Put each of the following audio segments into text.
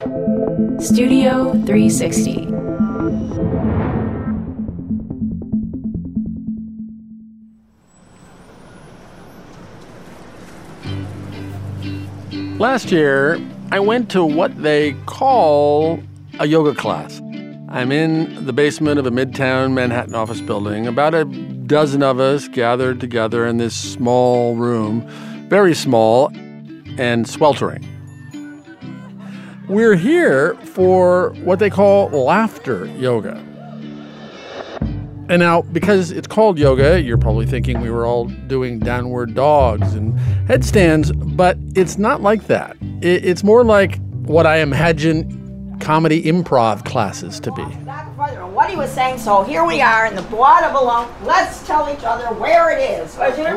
Studio 360. Last year, I went to what they call a yoga class. I'm in the basement of a midtown Manhattan office building. About a dozen of us gathered together in this small room, very small and sweltering. We're here for what they call laughter yoga. And now, because it's called yoga, you're probably thinking we were all doing downward dogs and headstands, but it's not like that. It's more like what I imagine comedy improv classes to be. What he was saying, so here we are in the Bois de Boulogne. Let's tell each other where it is.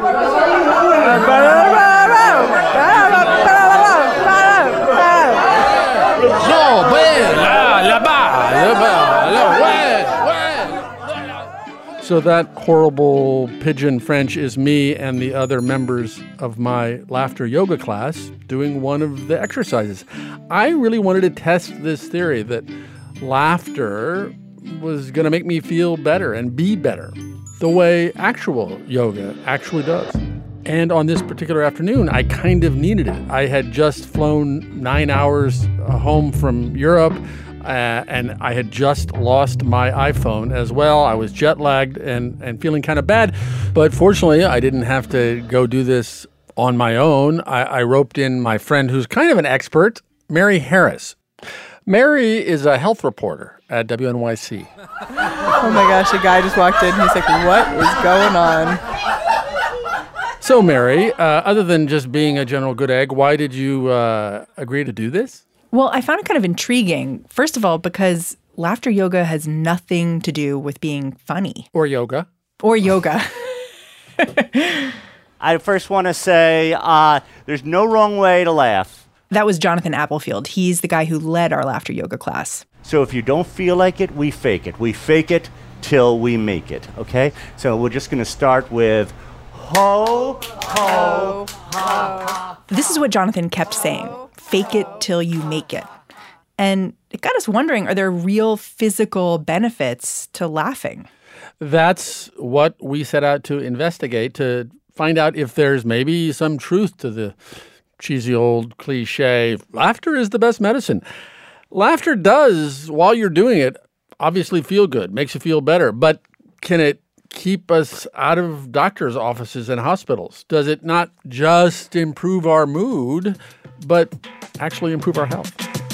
So that horrible pidgin French is me and the other members of my laughter yoga class doing one of the exercises. I really wanted to test this theory that laughter was going to make me feel better and be better, the way actual yoga actually does. And on this particular afternoon, I kind of needed it. I had just flown 9 hours home from Europe, and I had just lost my iPhone as well. I was jet lagged and feeling kind of bad. But fortunately, I didn't have to go do this on my own. I roped in my friend who's kind of an expert, Mary Harris. Mary is a health reporter at WNYC. Oh my gosh, a guy just walked in. He's like, what is going on? So, Mary, other than just being a general good egg, why did you agree to do this? Well, I found it kind of intriguing. First of all, because laughter yoga has nothing to do with being funny. Or yoga. Or yoga. I first want to say there's no wrong way to laugh. That was Jonathan Applefield. He's the guy who led our laughter yoga class. So if you don't feel like it, we fake it. We fake it till we make it, okay? So we're just going to start with ho, ho, ho. This is what Jonathan kept saying. Fake it till you make it. And it got us wondering, are there real physical benefits to laughing? That's what we set out to investigate, to find out if there's maybe some truth to the cheesy old cliche, laughter is the best medicine. Laughter does, while you're doing it, obviously feel good, makes you feel better. But can it keep us out of doctors' offices and hospitals? Does it not just improve our mood, but actually improve our health?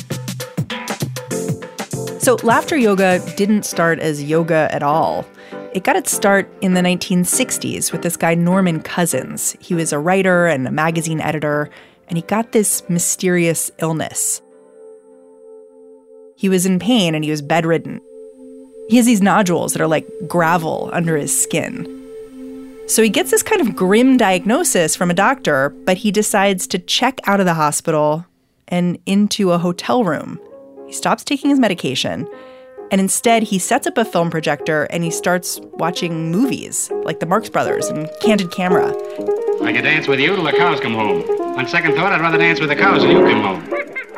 So laughter yoga didn't start as yoga at all. It got its start in the 1960s with this guy Norman Cousins. He was a writer and a magazine editor, and he got this mysterious illness. He was in pain and he was bedridden. He has these nodules that are like gravel under his skin. So he gets this kind of grim diagnosis from a doctor, but he decides to check out of the hospital and into a hotel room. He stops taking his medication, and instead he sets up a film projector and he starts watching movies like the Marx Brothers and Candid Camera. I could dance with you till the cows come home. On second thought, I'd rather dance with the cows till you come home.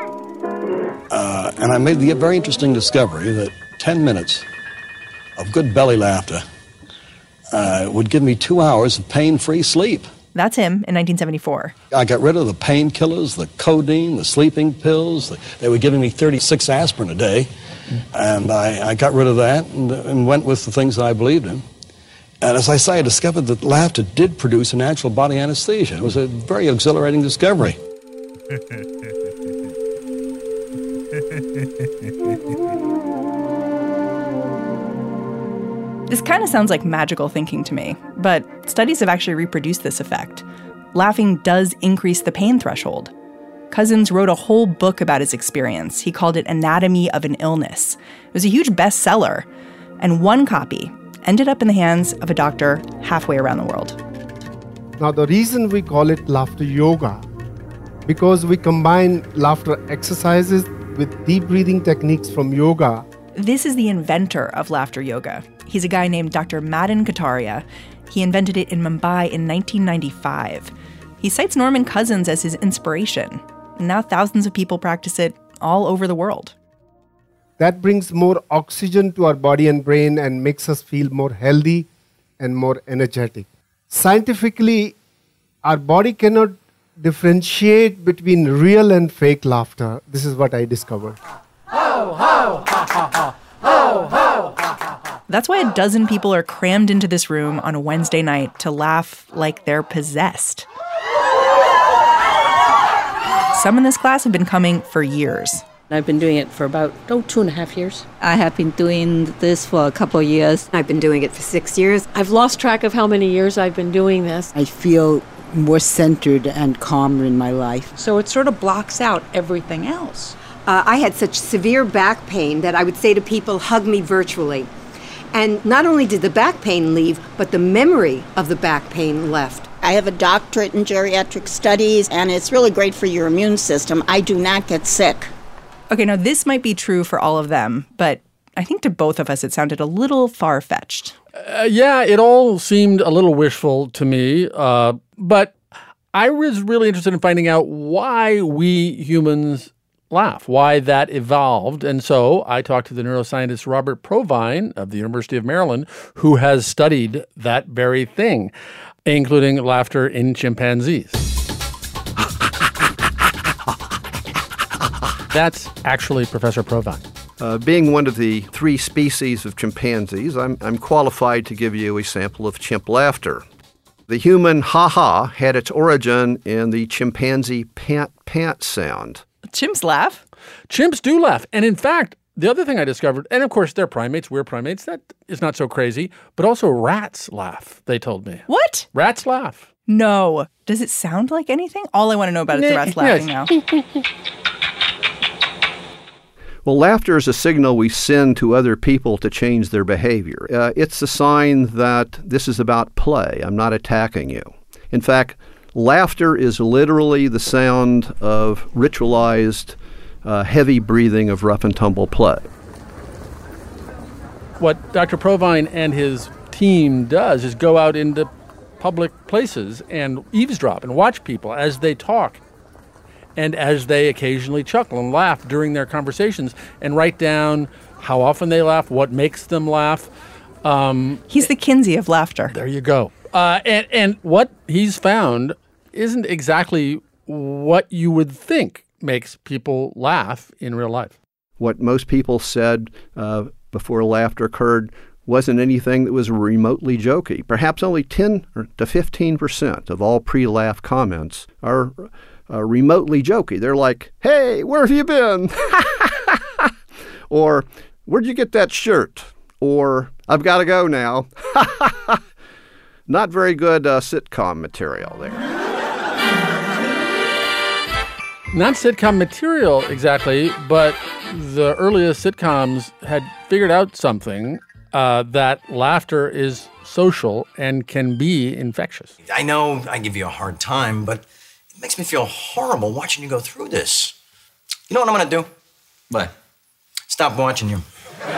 And I made the very interesting discovery that 10 minutes of good belly laughter would give me 2 hours of pain-free sleep. That's him in 1974. I got rid of the painkillers, the codeine, the sleeping pills. They were giving me 36 aspirin a day. And I got rid of that and went with the things that I believed in. And as I say, I discovered that laughter did produce a natural body anesthesia. It was a very exhilarating discovery. This kind of sounds like magical thinking to me, but studies have actually reproduced this effect. Laughing does increase the pain threshold. Cousins wrote a whole book about his experience. He called it Anatomy of an Illness. It was a huge bestseller, and one copy ended up in the hands of a doctor halfway around the world. Now, the reason we call it laughter yoga, because we combine laughter exercises with deep breathing techniques from yoga. This is the inventor of laughter yoga. He's a guy named Dr. Madan Kataria. He invented it in Mumbai in 1995. He cites Norman Cousins as his inspiration. And now thousands of people practice it all over the world. That brings more oxygen to our body and brain and makes us feel more healthy and more energetic. Scientifically, our body cannot differentiate between real and fake laughter. This is what I discovered. Ho, ho, ha, ha, ha. Ho, ho, ha, ha, ha. That's why a dozen people are crammed into this room on a Wednesday night to laugh like they're possessed. Some in this class have been coming for years. I've been doing it for about 2.5 years. I have been doing this for a couple of years. I've been doing it for 6 years. I've lost track of how many years I've been doing this. I feel more centered and calmer in my life. So it sort of blocks out everything else. I had such severe back pain that I would say to people, hug me virtually. And not only did the back pain leave, but the memory of the back pain left. I have a doctorate in geriatric studies, and it's really great for your immune system. I do not get sick. Okay, now this might be true for all of them, but I think to both of us it sounded a little far-fetched. Yeah, it all seemed a little wishful to me, but I was really interested in finding out why we humans laugh, why that evolved. And so I talked to the neuroscientist Robert Provine of the University of Maryland, who has studied that very thing, including laughter in chimpanzees. That's actually Professor Provine. Being one of the 3 species of chimpanzees, I'm qualified to give you a sample of chimp laughter. The human ha-ha had its origin in the chimpanzee pant-pant sound. Chimps laugh? Chimps do laugh. And in fact, the other thing I discovered, and of course they're primates, we're primates, that is not so crazy, but also rats laugh, they told me. What? Rats laugh. No. Does it sound like anything? All I want to know about is the rats laughing now. Well, laughter is a signal we send to other people to change their behavior. It's a sign that this is about play. I'm not attacking you. In fact, laughter is literally the sound of ritualized, heavy breathing of rough and tumble play. What Dr. Provine and his team does is go out into public places and eavesdrop and watch people as they talk and as they occasionally chuckle and laugh during their conversations and write down how often they laugh, what makes them laugh. He's the Kinsey of laughter. There you go. And what he's found isn't exactly what you would think makes people laugh in real life. What most people said before laughter occurred wasn't anything that was remotely jokey. Perhaps only 10 to 15% of all pre-laugh comments are remotely jokey. They're like, hey, where have you been? Or, where'd you get that shirt? Or, I've got to go now. Not very good sitcom material there. Not sitcom material exactly, but the earliest sitcoms had figured out something, that laughter is social and can be infectious. I know I give you a hard time, but it makes me feel horrible watching you go through this. You know what I'm going to do? What? Stop watching you.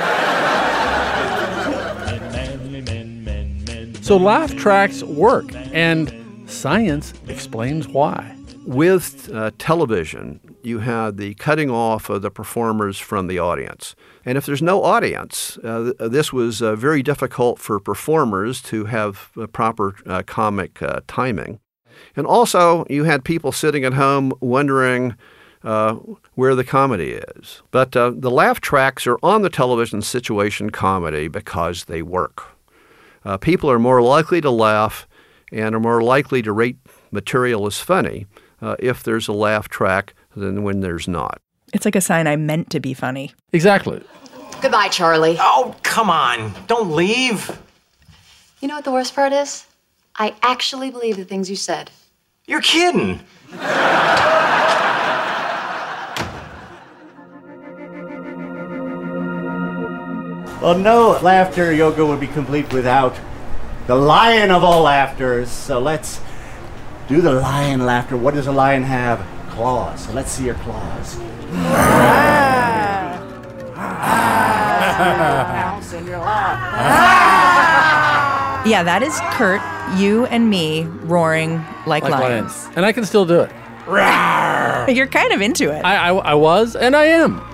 So laugh tracks work, and science explains why. With television, you had the cutting off of the performers from the audience. And if there's no audience, this was very difficult for performers to have proper comic timing. And also, you had people sitting at home wondering where the comedy is. But the laugh tracks are on the television situation comedy because they work. People are more likely to laugh and are more likely to rate material as funny if there's a laugh track than when there's not. It's like a sign I meant to be funny. Exactly. Goodbye, Charlie. Oh, come on. Don't leave. You know what the worst part is? I actually believe the things you said. You're kidding. Well, no laughter yoga would be complete without the lion of all laughters. So let's do the lion laughter. What does a lion have? Claws. So let's see your claws. Yeah, that is Kurt, you and me roaring like lions. And I can still do it. You're kind of into it. I was, and I am.